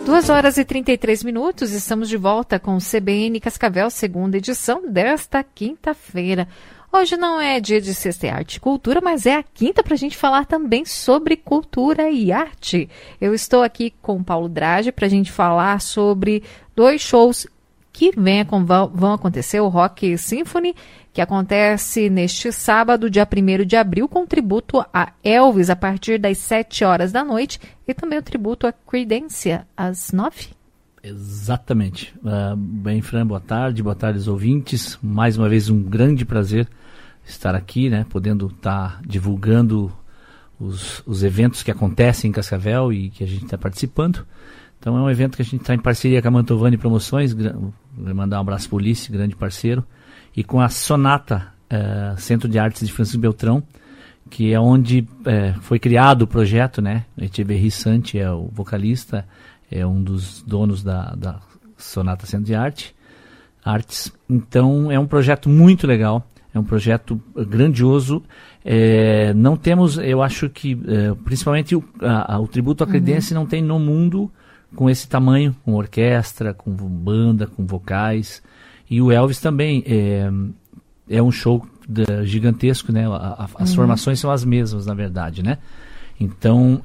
2h33, estamos de volta com o CBN Cascavel, segunda edição desta quinta-feira. Hoje não é dia de Sexta e Arte e Cultura, mas é a quinta para a gente falar também sobre cultura e arte. Eu estou aqui com o Paulo Drage para a gente falar sobre 2 shows que vão acontecer, o Rock Symphony, que acontece neste sábado, dia 1º de abril, com tributo a Elvis a partir das 7 horas da noite, e também o tributo a Creedence às 9. Exatamente. Bem, Fran, boa tarde aos ouvintes. Mais uma vez um grande prazer estar aqui, né, podendo estar divulgando os eventos que acontecem em Cascavel e que a gente está participando. Então é um evento que a gente está em parceria com a Mantovani Promoções, vou mandar um abraço para o Ulisses, grande parceiro, e com a Sonata, Centro de Artes de Francisco Beltrão, que é onde foi criado o projeto, né? Echeverri Santi é o vocalista, é um dos donos da Sonata Centro de Artes. Então é um projeto muito legal, é um projeto grandioso. Não temos, eu acho que, principalmente o tributo à Creedence não tem no mundo com esse tamanho, com orquestra, com banda, com vocais. E o Elvis também é um show gigantesco, né? As formações são as mesmas, na verdade, né? Então,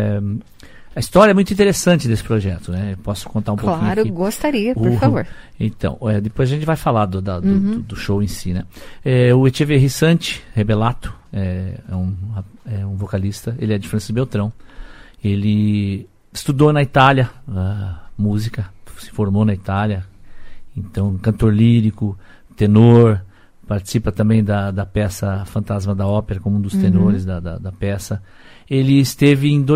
a história é muito interessante desse projeto, né? Eu posso contar um pouquinho aqui? Claro, gostaria, por favor. Então, depois a gente vai falar do show em si, né? O Echeverri Santi Rebelato é um vocalista, ele é de Francisco Beltrão. Ele estudou na Itália música, se formou na Itália, então cantor lírico, tenor, participa também da peça Fantasma da Ópera como um dos tenores da peça. Ele esteve em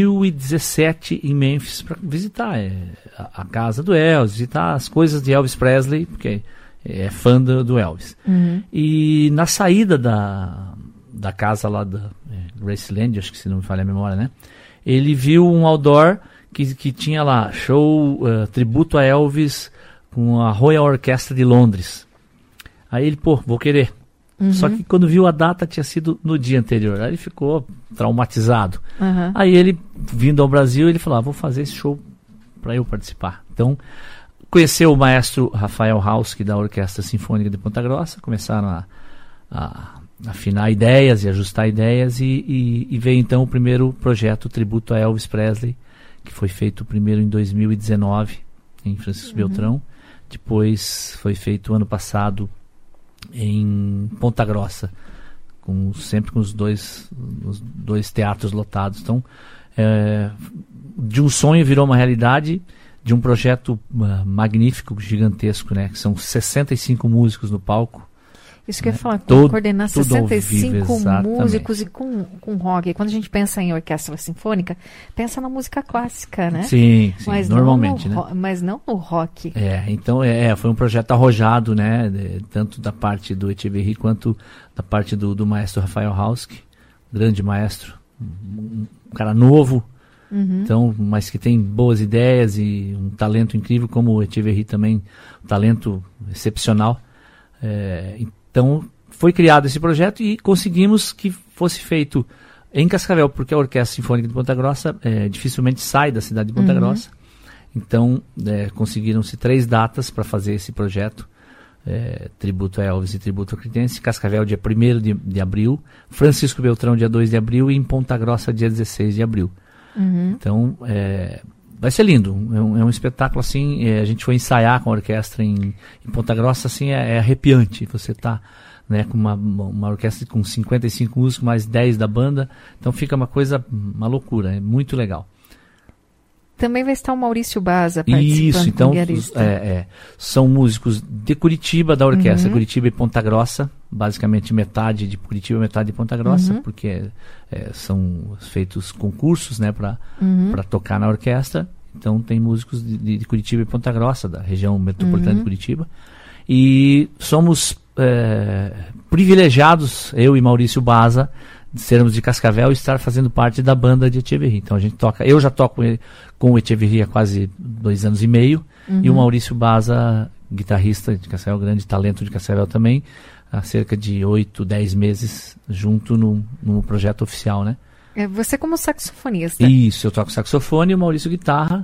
2017 em Memphis para visitar a casa do Elvis, visitar as coisas de Elvis Presley, porque é fã do Elvis. E na saída da casa lá da Graceland, acho que se não me falha a memória, né? Ele viu um outdoor que tinha lá, show tributo a Elvis com a Royal Orchestra de Londres. Aí ele, vou querer. Só que quando viu a data tinha sido no dia anterior. Aí ele ficou traumatizado. Aí ele, vindo ao Brasil, ele falou, vou fazer esse show para eu participar. Então, conheceu o maestro Rafael Hauski da Orquestra Sinfônica de Ponta Grossa, começaram a afinar ideias e ajustar ideias e veio então o primeiro projeto tributo a Elvis Presley, que foi feito primeiro em 2019 em Francisco Beltrão, depois foi feito ano passado em Ponta Grossa, sempre com os dois teatros lotados. Então, de um sonho virou uma realidade, de um projeto magnífico, gigantesco, né? Que são 65 músicos no palco. Isso que eu ia falar, coordenar 65 músicos e com rock. Quando a gente pensa em orquestra sinfônica, pensa na música clássica, né? Sim, mas normalmente, né? Mas não no rock. Então foi um projeto arrojado, né? Tanto da parte do Echeverri quanto da parte do maestro Rafael Hauski, grande maestro, um cara novo, então, mas que tem boas ideias e um talento incrível, como o Echeverri também, um talento excepcional. Então, foi criado esse projeto e conseguimos que fosse feito em Cascavel, porque a Orquestra Sinfônica de Ponta Grossa dificilmente sai da cidade de Ponta Grossa. Então, conseguiram-se 3 datas para fazer esse projeto, tributo a Elvis e tributo a Creedence. Cascavel, dia 1º de abril, Francisco Beltrão, dia 2 de abril, e em Ponta Grossa, dia 16 de abril. Então, vai ser lindo, é um espetáculo assim, a gente foi ensaiar com a orquestra em Ponta Grossa, assim, é arrepiante, você tá, né, com uma orquestra com 55 músicos, mais 10 da banda, então fica uma loucura, é muito legal. Também vai estar o Maurício Baza participando. Isso, então, são músicos de Curitiba, da orquestra, Curitiba e Ponta Grossa, basicamente metade de Curitiba, metade de Ponta Grossa, porque são feitos concursos, né, para tocar na orquestra. Então tem músicos de Curitiba e Ponta Grossa, da região metropolitana de Curitiba. E somos privilegiados, eu e Maurício Baza, de sermos de Cascavel e estar fazendo parte da banda de Echeverri. Então a gente toca, eu já toco com o Echeverri há quase 2 anos e meio, e o Maurício Baza, guitarrista de Cascavel, grande talento de Cascavel também, há cerca de 8, 10 meses junto no projeto oficial, né? Você como saxofonista. Isso, eu toco saxofone e o Maurício guitarra,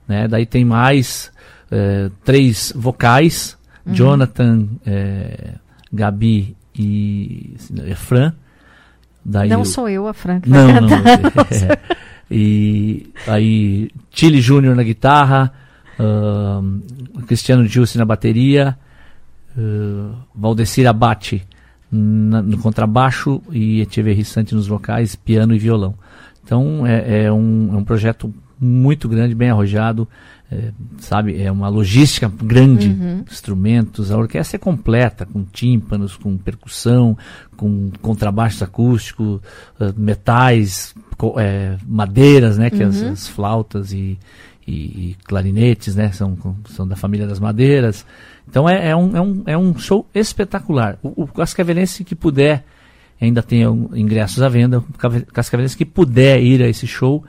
né? Daí tem mais 3 vocais, Jonathan, Gabi e Fran. Daí não sou eu a Fran que não, vai cantar. não. E aí Chile Júnior na guitarra, Cristiano Giussi na bateria, Valdecir Abate no contrabaixo e Etcheverry Sante nos vocais, piano e violão. Então é um projeto muito grande, bem arrojado, sabe? É uma logística grande, instrumentos, a orquestra é completa, com tímpanos, com percussão, com contrabaixos acústicos, metais, madeiras, né? Que as flautas e clarinetes, né? São da família das madeiras. Então é um show espetacular. O cascavelense que puder, ainda tem ingressos à venda, o cascavelense que puder ir a esse show,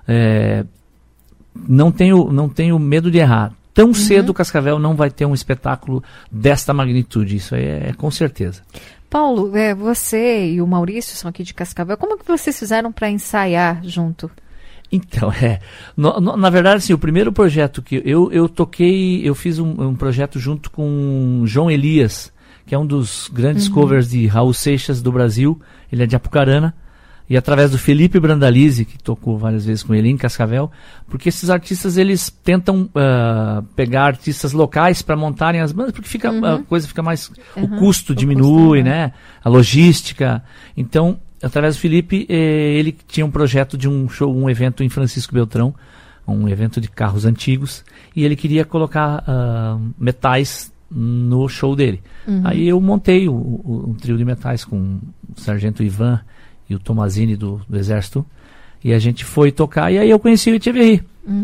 não tenho medo de errar. Tão cedo o Cascavel não vai ter um espetáculo desta magnitude, isso aí é com certeza. Paulo, você e o Maurício são aqui de Cascavel, como que vocês fizeram para ensaiar junto? Então, na verdade, assim, o primeiro projeto que eu toquei, eu fiz um projeto junto com João Elias, que é um dos grandes covers de Raul Seixas do Brasil, ele é de Apucarana, e através do Felipe Brandalize, que tocou várias vezes com ele em Cascavel, porque esses artistas, eles tentam pegar artistas locais para montarem as bandas, porque a coisa fica mais, o custo diminui, né? A logística. Então, através do Felipe, ele tinha um projeto de um evento em Francisco Beltrão, um evento de carros antigos, e ele queria colocar metais no show dele. Aí eu montei um trio de metais com o Sargento Ivan e o Tomazini do Exército, e a gente foi tocar, e aí eu conheci o Etcheverry.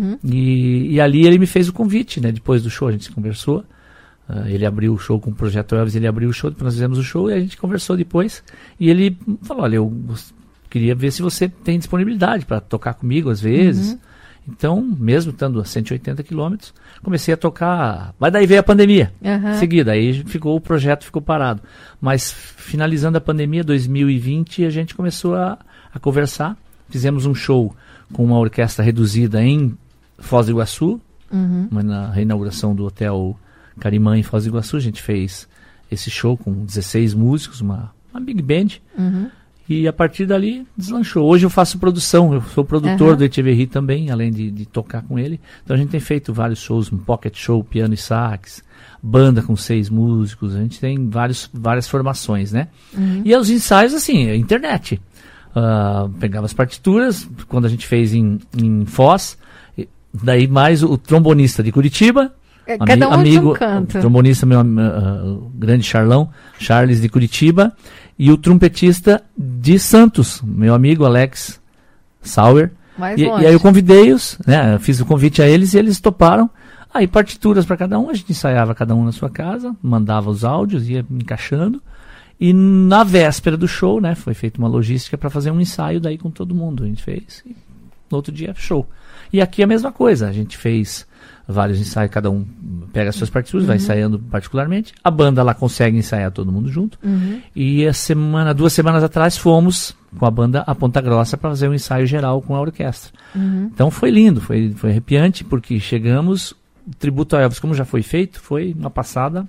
E ali ele me fez o convite, né? Depois do show a gente conversou, ele abriu o show com o Projeto Elvis, ele abriu o show, depois nós fizemos o show, e a gente conversou depois, e ele falou, olha, eu queria ver se você tem disponibilidade para tocar comigo às vezes. Então, mesmo estando a 180 quilômetros, comecei a tocar, mas daí veio a pandemia, em seguida, aí o projeto ficou parado. Mas finalizando a pandemia, 2020, a gente começou a conversar, fizemos um show com uma orquestra reduzida em Foz do Iguaçu, na reinauguração do Hotel Carimã em Foz do Iguaçu, a gente fez esse show com 16 músicos, uma big band, e a partir dali deslanchou. Hoje eu faço produção, eu sou produtor do Etcheverry também, além de tocar com ele. Então a gente tem feito vários shows, um pocket show, piano e sax, banda com 6 músicos, a gente tem várias formações, né? E os ensaios, assim, internet. Pegava as partituras, quando a gente fez em Foz, daí mais o trombonista de Curitiba, cada um de um canto. O trombonista, meu grande Charles de Curitiba, e o trompetista de Santos, meu amigo Alex Sauer. E aí eu convidei-os, né? Fiz o convite a eles e eles toparam. Aí partituras para cada um, a gente ensaiava cada um na sua casa, mandava os áudios, ia encaixando. E na véspera do show, né, foi feita uma logística para fazer um ensaio daí com todo mundo. A gente fez e no outro dia show. E aqui a mesma coisa, a gente fez vários ensaios, cada um pega as suas partituras, vai ensaiando particularmente. A banda lá consegue ensaiar todo mundo junto. E 2 semanas atrás fomos com a banda a Ponta Grossa para fazer um ensaio geral com a orquestra. Então foi lindo, foi arrepiante, porque chegamos, tributo a Elvis, como já foi feito, foi uma passada,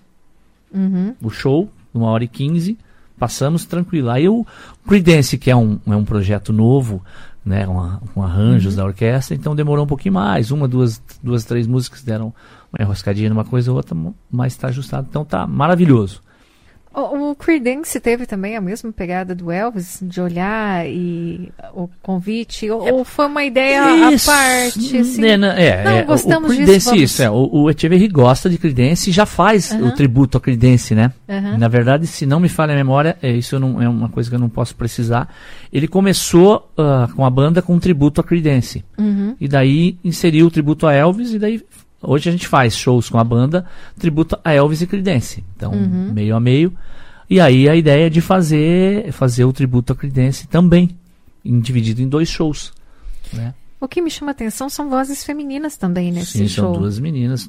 o show, 1h15, passamos tranquilo. Aí o Creedence, que é um projeto novo, né, com arranjos da orquestra, então demorou um pouquinho mais, 2, 3 músicas deram uma enroscadinha numa coisa ou outra, mas está ajustado, então tá maravilhoso. O Creedence teve também a mesma pegada do Elvis, de olhar e o convite, ou foi uma ideia à parte? Assim? Não, gostamos o Creedence, disso. O Etcheverry gosta de Creedence e já faz o tributo a Creedence, né? Na verdade, se não me falha a memória, isso não é uma coisa que eu não posso precisar. Ele começou com a banda com um tributo a Creedence. E daí inseriu o tributo a Elvis e daí... Hoje a gente faz shows com a banda, tributo a Elvis e Creedence. Então, meio a meio. E aí a ideia é de fazer o tributo a Creedence também, dividido em 2 shows. Né? O que me chama a atenção são vozes femininas também nesse Sim, show. São duas meninas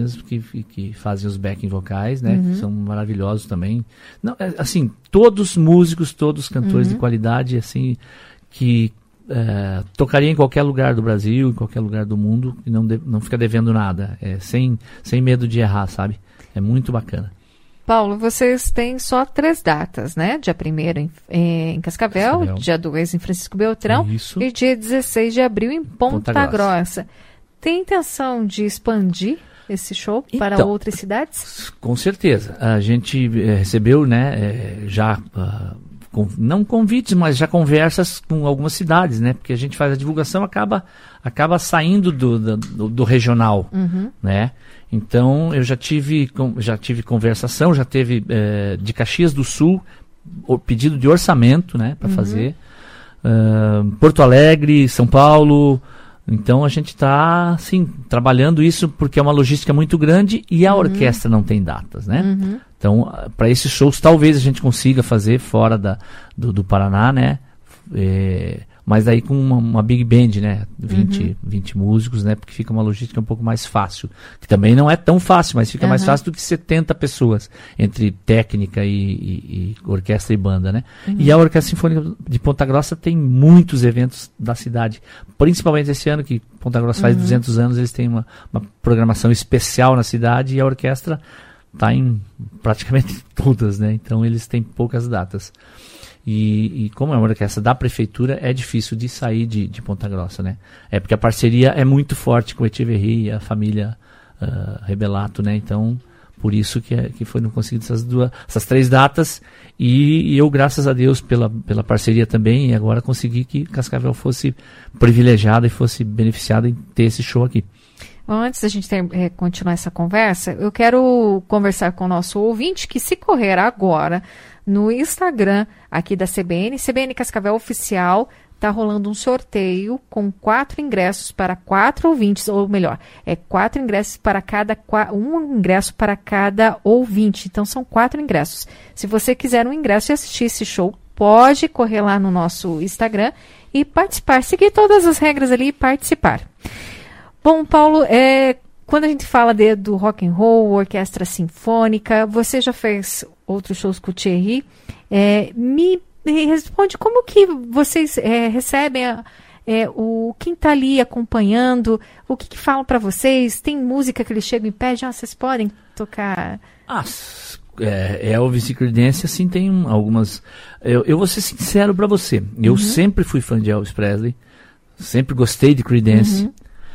que fazem os backing vocais, né? Que são maravilhosos também. Não, assim, todos músicos, todos cantores de qualidade, assim, que tocaria em qualquer lugar do Brasil, em qualquer lugar do mundo, e não fica devendo nada, sem medo de errar, sabe? É muito bacana. Paulo, vocês têm só 3 datas, né? Dia 1º em Cascavel, dia 2 em Francisco Beltrão. Isso. E dia 16 de abril em Ponta Grossa. Tem intenção de expandir esse show para outras cidades? Com certeza. A gente recebeu, né, já... não convites, mas já conversas com algumas cidades, né? Porque a gente faz a divulgação, acaba saindo do regional, né? Então, eu já tive conversação, já teve de Caxias do Sul, o pedido de orçamento, né? Para fazer. Porto Alegre, São Paulo. Então, a gente está, sim, trabalhando isso porque é uma logística muito grande e a orquestra não tem datas, né? Então, para esses shows, talvez a gente consiga fazer fora do Paraná, né? Mas daí com uma big band, né? 20 músicos, né? Porque fica uma logística um pouco mais fácil. Que também não é tão fácil, mas fica mais fácil do que 70 pessoas, entre técnica e orquestra e banda, né? E a Orquestra Sinfônica de Ponta Grossa tem muitos eventos da cidade. Principalmente esse ano, que Ponta Grossa faz 200 anos, eles têm uma programação especial na cidade e a orquestra está em praticamente todas, né? Então eles têm poucas datas. E como é uma orquestra da prefeitura, é difícil de sair de Ponta Grossa, né? É porque a parceria é muito forte com o Etcheverry e a família Rebelato, né? Então, por isso que foram conseguidas essas 3 datas. E eu, graças a Deus, pela parceria também, e agora consegui que Cascavel fosse privilegiada e fosse beneficiada em ter esse show aqui. Antes da gente continuar essa conversa, eu quero conversar com o nosso ouvinte que, se correr agora no Instagram aqui da CBN Cascavel Oficial, está rolando um sorteio com 4 ingressos para 4 ouvintes, ou melhor, 4 ingressos para um ingresso para cada ouvinte. Então são 4 ingressos. Se você quiser um ingresso e assistir esse show, pode correr lá no nosso Instagram e participar, seguir todas as regras ali e participar. Bom, Paulo, quando a gente fala do rock and roll, orquestra sinfônica, você já fez outros shows com o Thierry. Me responde como que vocês recebem quem está ali acompanhando, o que falam para vocês? Tem música que eles chegam e pedem, vocês podem tocar? Elvis e Creedence, assim, tem algumas... Eu vou ser sincero para você, eu sempre fui fã de Elvis Presley, sempre gostei de Creedence,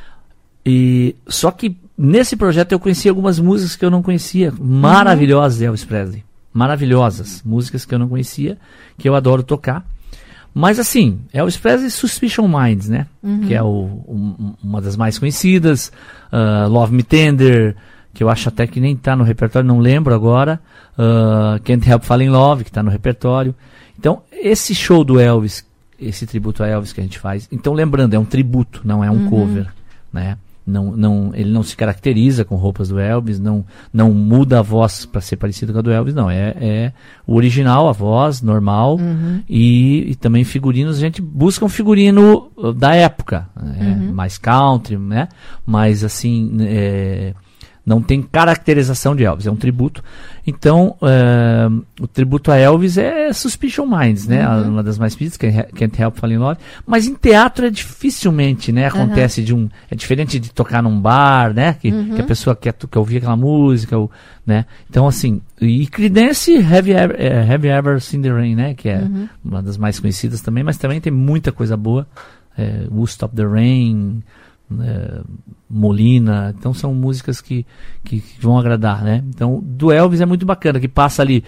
só que nesse projeto eu conheci algumas músicas que eu não conhecia, maravilhosas de Elvis Presley, maravilhosas, músicas que eu não conhecia, que eu adoro tocar. Mas assim, Elvis Presley, Suspicion Minds, né? Que é uma das mais conhecidas, Love Me Tender, que eu acho até que nem tá no repertório, não lembro agora, Can't Help Falling in Love, que tá no repertório. Então, esse show do Elvis, esse tributo a Elvis que a gente faz, então lembrando, é um tributo, não é um cover, né? Ele não se caracteriza com roupas do Elvis, não muda a voz para ser parecido com a do Elvis, não. É o original, a voz normal, e também figurinos. A gente busca um figurino da época, mais country, né? Mas assim, não tem caracterização de Elvis, é um tributo. Então, o tributo a Elvis é Suspicion Minds, né? Uma das mais pedidas, Can't Help Falling in Love. Mas em teatro dificilmente, né? Acontece é diferente de tocar num bar, né? Que a pessoa quer ouvir aquela música, né? Então, assim, e Creedence, Have You Ever Seen the Rain, né? Que é uma das mais conhecidas também, mas também tem muita coisa boa. Will Stop the Rain, Molina, então são músicas que vão agradar, né? Então, do Elvis é muito bacana, que passa ali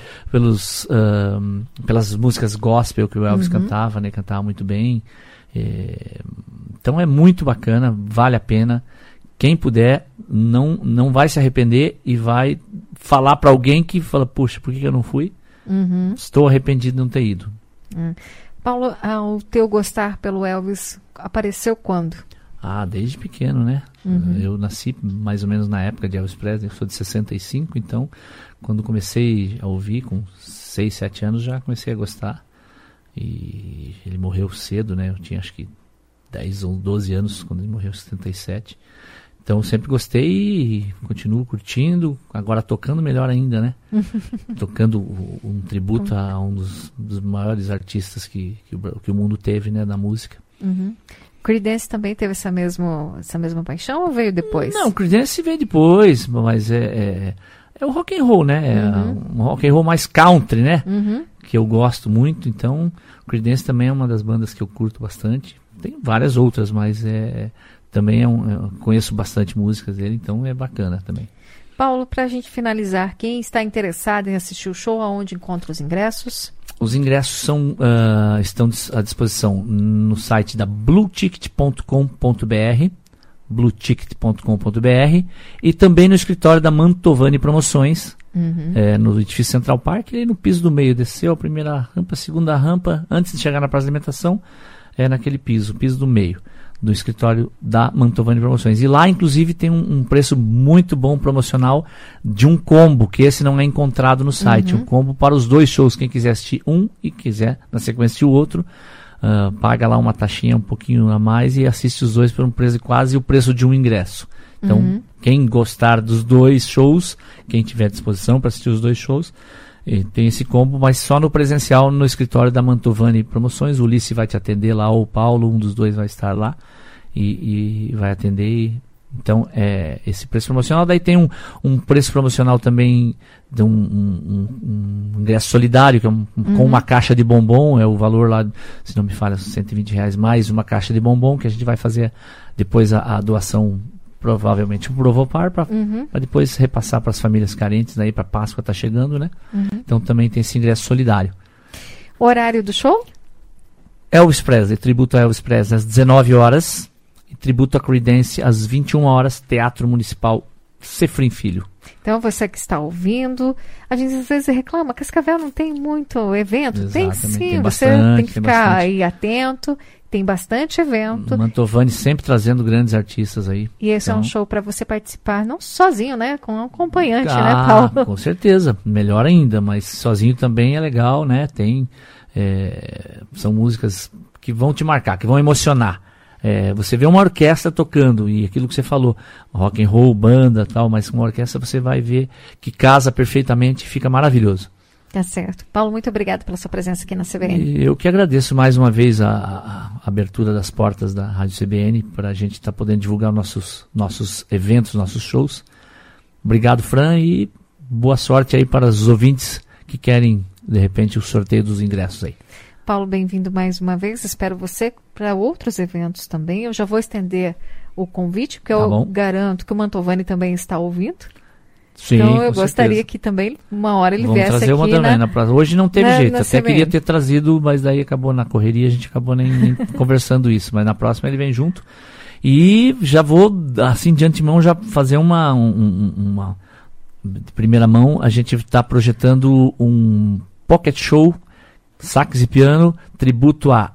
pelas músicas gospel que o Elvis cantava, né? Cantava muito bem. Então é muito bacana, vale a pena. Quem puder, não vai se arrepender e vai falar para alguém que fala, puxa, por que eu não fui? Estou arrependido de não ter ido. Paulo, o teu gostar pelo Elvis apareceu quando? Desde pequeno, né? Eu nasci mais ou menos na época de Elvis Presley, eu sou de 65, então quando comecei a ouvir, com 6, 7 anos, já comecei a gostar. E ele morreu cedo, né? Eu tinha acho que 10 ou 12 anos quando ele morreu, em 77. Então sempre gostei e continuo curtindo, agora tocando melhor ainda, né? Tocando um tributo a um dos maiores artistas que o mundo teve, né? Da música. Creedence também teve essa mesma paixão ou veio depois? Não, Creedence veio depois, mas é o rock and roll, né? É um rock and roll mais country, né? Que eu gosto muito, então Creedence também é uma das bandas que eu curto bastante. Tem várias outras, mas também eu conheço bastante músicas dele, então é bacana também. Paulo, para a gente finalizar, quem está interessado em assistir o show, aonde encontra os ingressos? Os ingressos estão à disposição no site da blueticket.com.br, blueticket.com.br, e também no escritório da Mantovani Promoções, no edifício Central Park, ali no piso do meio. Desceu a primeira rampa, a segunda rampa, antes de chegar na praça de alimentação, naquele piso do meio do escritório da Mantovani Promoções. E lá, inclusive, tem um preço muito bom promocional de um combo, que esse não é encontrado no site. Um combo para os 2 shows. Quem quiser assistir um e quiser, na sequência, assistir o outro, paga lá uma taxinha um pouquinho a mais e assiste os 2 por um preço quase o preço de um ingresso. Então, quem gostar dos 2 shows, quem tiver disposição para assistir os 2 shows, tem esse combo, mas só no presencial, no escritório da Mantovani Promoções. O Ulisses vai te atender lá, ou o Paulo, um dos 2 vai estar lá e vai atender. Então, esse preço promocional. Daí tem um preço promocional também de um ingresso solidário, que é com uma caixa de bombom. É o valor lá, se não me falha, R$120 mais uma caixa de bombom, que a gente vai fazer depois a doação, provavelmente o Provopar, para depois repassar para as famílias carentes, daí para Páscoa tá chegando, né? Então também tem esse ingresso solidário. O horário do show? Elvis Presley, tributo a Elvis Presley às 19 horas e tributo a Creedence às 21 horas, Teatro Municipal Sefrim Filho. Então você que está ouvindo, a gente às vezes reclama, Cascavel não tem muito evento. Exatamente, tem sim, tem você bastante, tem que ficar aí atento. Tem bastante evento. Mantovani sempre trazendo grandes artistas aí. E esse é um show para você participar, não sozinho, né? Com um acompanhante, né, Paulo? Com certeza. Melhor ainda, mas sozinho também é legal, né? São músicas que vão te marcar, que vão emocionar. Você vê uma orquestra tocando, e aquilo que você falou, rock and roll, banda, tal, mas com uma orquestra você vai ver que casa perfeitamente e fica maravilhoso. Tá certo. Paulo, muito obrigado pela sua presença aqui na CBN. Eu que agradeço mais uma vez a abertura das portas da Rádio CBN para a gente estar podendo divulgar nossos eventos, nossos shows. Obrigado, Fran, e boa sorte aí para os ouvintes que querem, de repente, o sorteio dos ingressos aí. Paulo, bem-vindo mais uma vez. Espero você para outros eventos também. Eu já vou estender o convite, porque eu garanto que o Mantovani também está ouvindo. Sim, então eu gostaria que também uma hora ele viesse aqui. Vamos trazer uma também. Hoje não teve jeito, até CBN. Queria ter trazido, mas daí acabou na correria, a gente acabou nem conversando isso, mas na próxima ele vem junto. E já vou, assim, de antemão, já fazer uma de primeira mão. A gente está projetando um pocket show, sax e piano, tributo a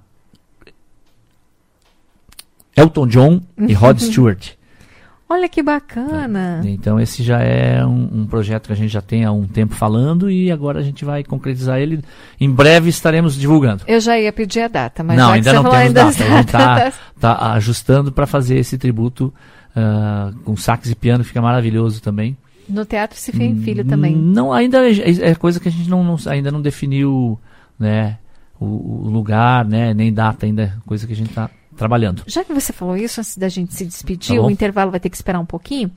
Elton John e Rod Stewart. Olha que bacana! Então esse já é um projeto que a gente já tem há um tempo falando e agora a gente vai concretizar ele. Em breve estaremos divulgando. Eu já ia pedir a data, mas não, ainda não temos data. A gente está ajustando para fazer esse tributo com sax e piano, fica maravilhoso também. No Teatro Sefrim Filho também. Não, ainda é coisa que a gente ainda não definiu, né, o lugar, né, nem data ainda, coisa que a gente está trabalhando. Já que você falou isso, antes da gente se despedir, o intervalo vai ter que esperar um pouquinho.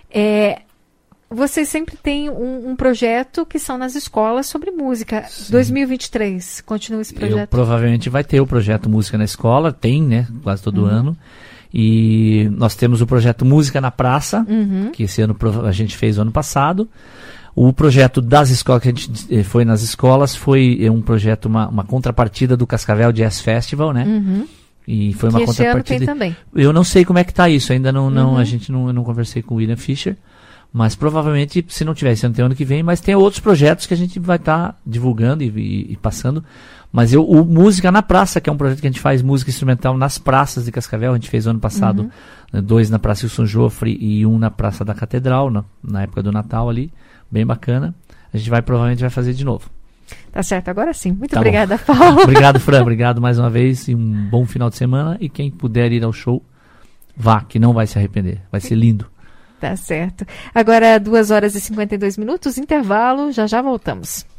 Vocês sempre têm um projeto que são nas escolas sobre música. Sim. 2023, continua esse projeto? Provavelmente vai ter o projeto Música na Escola, tem, né, quase todo ano. E nós temos o projeto Música na Praça, que esse ano a gente fez o ano passado. O projeto das escolas, que a gente foi nas escolas, foi um projeto, uma contrapartida do Cascavel Jazz Festival, né? E foi uma contrapartida. Esse ano tem também. Eu não sei como é que tá isso, ainda não, eu não conversei com o William Fischer, mas provavelmente, se não tiver esse ano, tem ano que vem, mas tem outros projetos que a gente vai estar divulgando e passando. Mas o Música na Praça, que é um projeto que a gente faz música instrumental nas praças de Cascavel, a gente fez ano passado 2 na Praça Wilson Joffre e 1 na Praça da Catedral, na época do Natal ali, bem bacana. A gente provavelmente vai fazer de novo. Tá certo, agora sim. Muito obrigada, Paulo. Obrigado, Fran. Obrigado mais uma vez e um bom final de semana. E quem puder ir ao show, vá, que não vai se arrepender. Vai ser lindo. Tá certo. Agora 2h52, intervalo. Já voltamos.